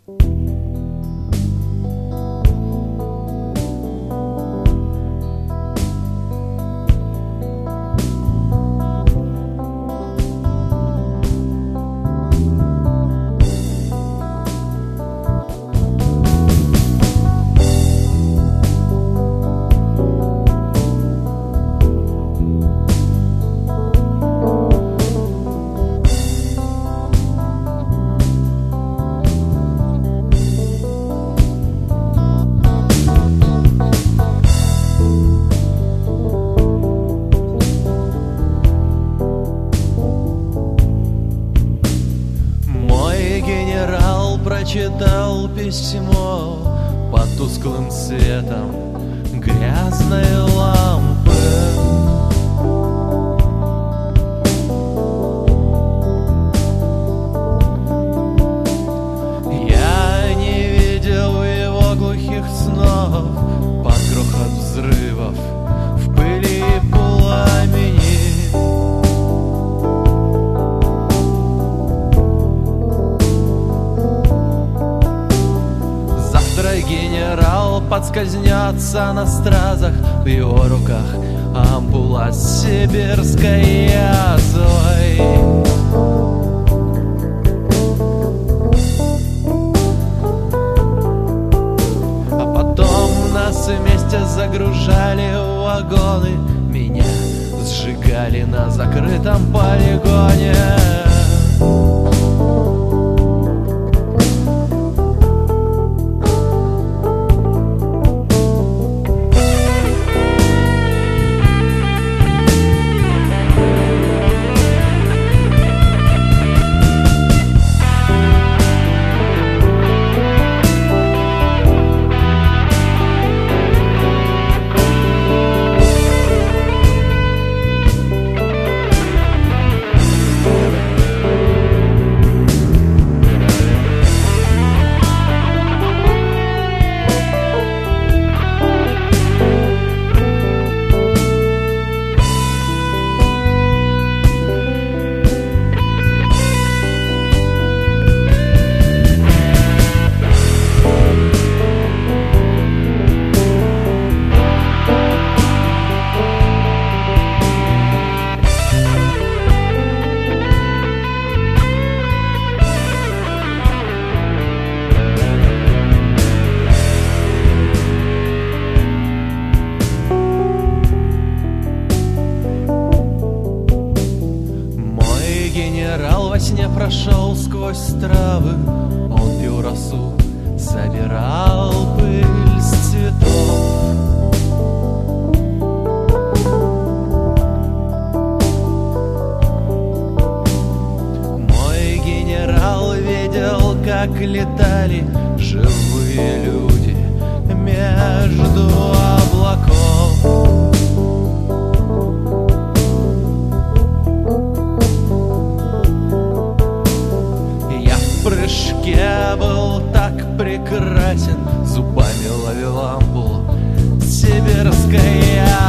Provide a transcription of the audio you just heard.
Прочитал письмо под тусклым светом грязной лампы. Я не видел его глухих снов под грохот взрывов в пыли и пламени. Генерал подскользнется на стразах, в его руках ампула с сибирской язвой. А потом нас вместе загружали в вагоны, меня сжигали на закрытом полигоне. Генерал во сне прошел сквозь травы, он пил росу, собирал пыль с цветов. Мой генерал видел, как летали живые люди между облаков. В прыжке был так прекрасен, зубами ловил ампулу сибирская.